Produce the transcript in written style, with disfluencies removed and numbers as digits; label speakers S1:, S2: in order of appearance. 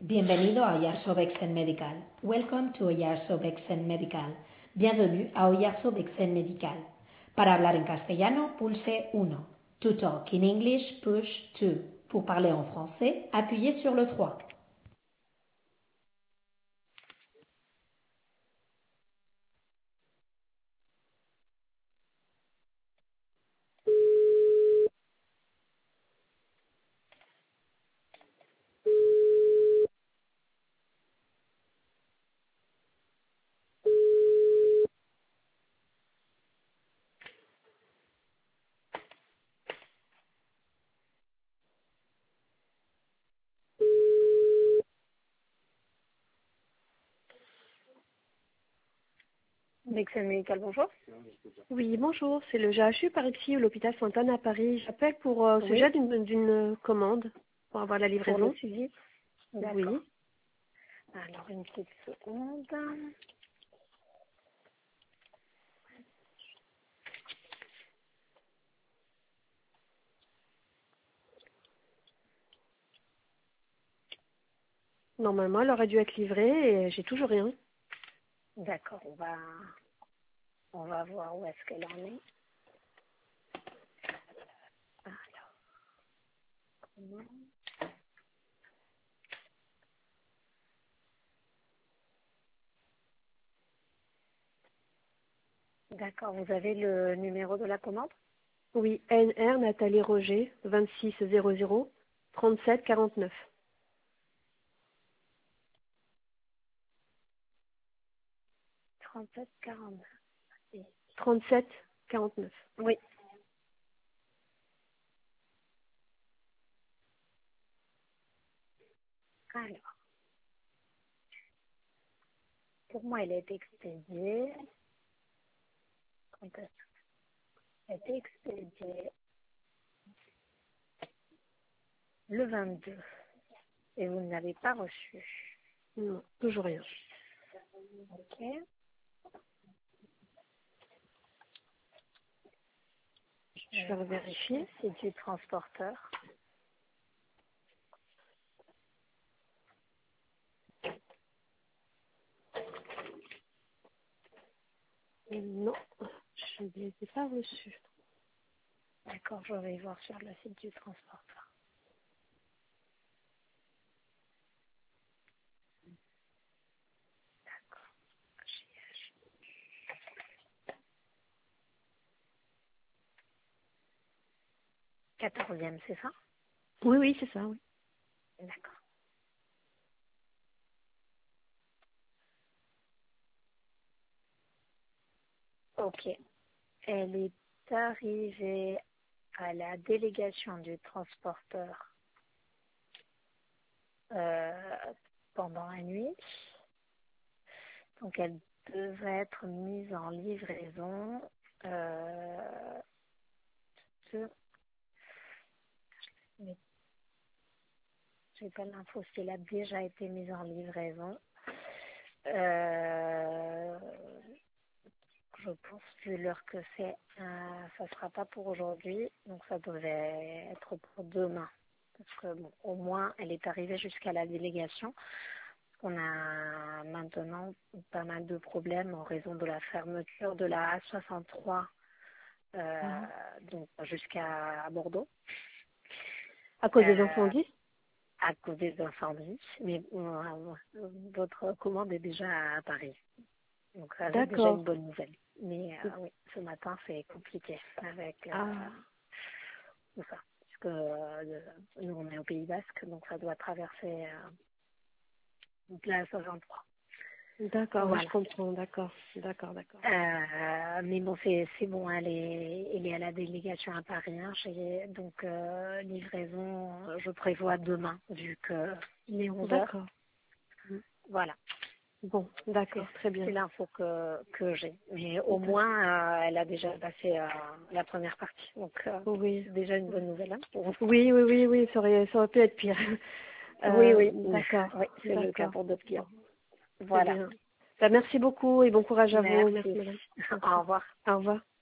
S1: Bienvenido a Oyarzo Bexen Medical. Welcome to Oyarzo Bexen Medical. Bienvenue à Oyarzo Bexen Medical. Para hablar en castellano, pulse 1. To talk in English, push 2. Pour parler en français, appuyez sur le 3.
S2: Bexen Medical, bonjour.
S3: Oui, bonjour, c'est le GHU par ici, ou l'hôpital Sainte-Anne à Paris. J'appelle pour au
S2: Oui,
S3: sujet d'une commande, pour avoir la
S2: pour le
S3: livraison.
S2: suivi. D'accord.
S3: Oui.
S2: Alors, une petite seconde.
S3: Normalement, elle aurait dû être livrée et j'ai toujours rien.
S2: D'accord, on va voir où est-ce qu'elle en est. Alors, comment- D'accord, vous avez le numéro de la commande?
S3: Oui, NR Nathalie Roger, 2600 37 49.
S2: 37 49.
S3: 37 49.
S2: Oui. Alors, pour moi, elle est expédiée. Quand est-ce qu'elle a été expédiée le 22. Et vous ne l'avez pas reçu.
S3: Non, toujours rien.
S2: Ok.
S3: Je vais revérifier.
S2: C'est du transporteur.
S3: Non, je ne les ai pas reçus.
S2: D'accord, je vais voir sur le site du transporteur. D'accord. 14e, c'est ça?
S3: Oui, oui, c'est ça, oui.
S2: D'accord. Ok. Elle est arrivée à la délégation du transporteur pendant la nuit. Donc, elle devrait être mise en livraison. Ce- mais je n'ai pas l'info si elle a déjà été mise en livraison. Euh, Je pense, vu l'heure que c'est, ça ne sera pas pour aujourd'hui, donc ça devait être pour demain. Parce que, bon, au moins, elle est arrivée jusqu'à la délégation. On a maintenant pas mal de problèmes en raison de la fermeture de la A63,
S3: Ah.
S2: donc jusqu'à Bordeaux,
S3: À cause des
S2: euh,
S3: incendies?
S2: à cause des incendies. Mais votre commande est déjà à Paris. Donc ça, c'est déjà une
S3: D'accord.
S2: bonne nouvelle. Mais oui, ce matin, c'est compliqué avec
S3: Ah,
S2: tout ça. Parce que nous, on est au Pays Basque, donc ça doit traverser la 63.
S3: d'accord, oui, je
S2: Voilà.
S3: comprends, d'accord, d'accord, d'accord.
S2: Mais bon, c'est bon, elle est à la délégation à Paris. Hein, donc, livraison, je prévois demain, vu qu'il est 11 heures.
S3: D'accord. Mm.
S2: Voilà.
S3: Bon,
S2: C'est
S3: d'accord, très bien.
S2: c'est l'info que j'ai. Mais au
S3: D'accord.
S2: moins, elle a déjà passé la première partie. Donc,
S3: Oui.
S2: c'est déjà une bonne nouvelle hein, pour vous.
S3: Oui, oui, oui, oui, ça aurait pu être pire.
S2: Oui, oui.
S3: D'accord,
S2: Oui, c'est le cas
S3: d'accord.
S2: pour d'autres
S3: Bon,
S2: clients.
S3: très
S2: Voilà.
S3: bien. Ben, merci beaucoup et bon courage à vous. Merci,
S2: Merci.
S3: madame.
S2: Au
S3: Merci.
S2: revoir.
S3: Au revoir.